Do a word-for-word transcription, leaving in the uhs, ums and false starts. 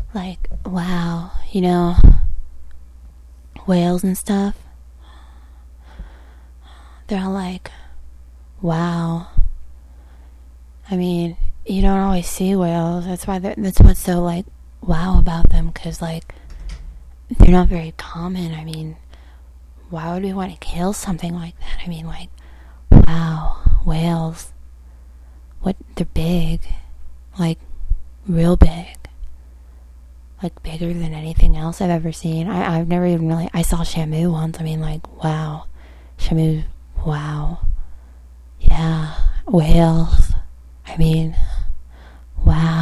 Like, wow, you know, whales and stuff. They're all like, wow. I mean, you don't always see whales. That's why that's what's so like wow about them, because like they're not very common. I mean, why would we want to kill something like that? I mean, like, wow, whales. What? They're big, like real big, like bigger than anything else I've ever seen. I I've never even really. I saw Shamu once. I mean, like, wow, Shamu. Wow, yeah, whales. I mean, wow.